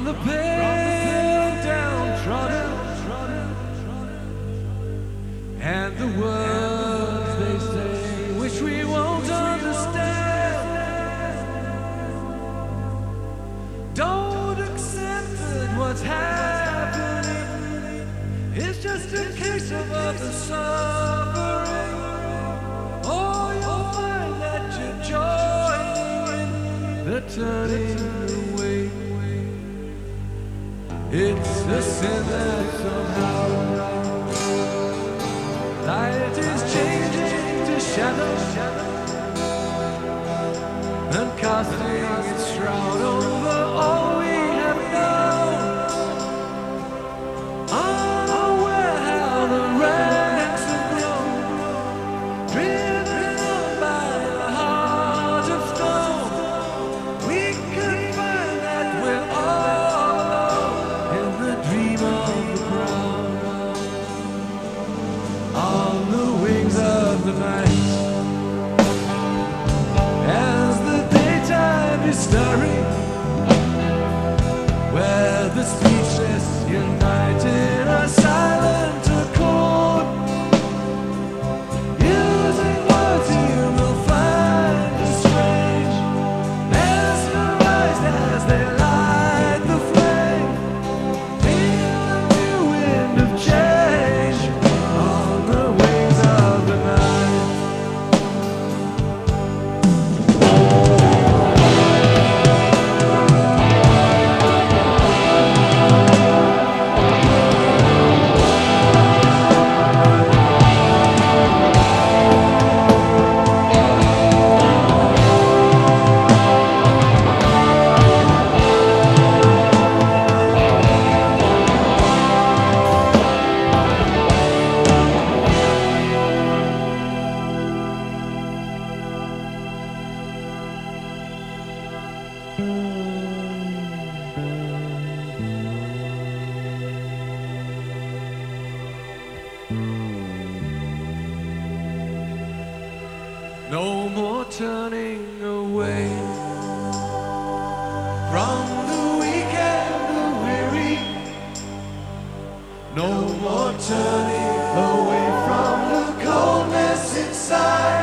the pale downtrodden, and the words they say which we won't understand. Don't accept that what's happening is just a case of other suffering. Oh, you'll find that you're joining the turning away. It's a sin that somehow light is changing to shadow and casting its shroud over all we have known. Unaware how the ranks have grown, driven on by a heart of stone. We could find that we're all alone in the dream of the crown. On the wings of the night, as the daytime is stirring, where the speechless unite in a silent accord, using words you will find strange, mesmerized as they light the flame. Feel the new wind of change on the wings of the night. No more turning away from the weak and the weary. No more turning away from the coldness inside.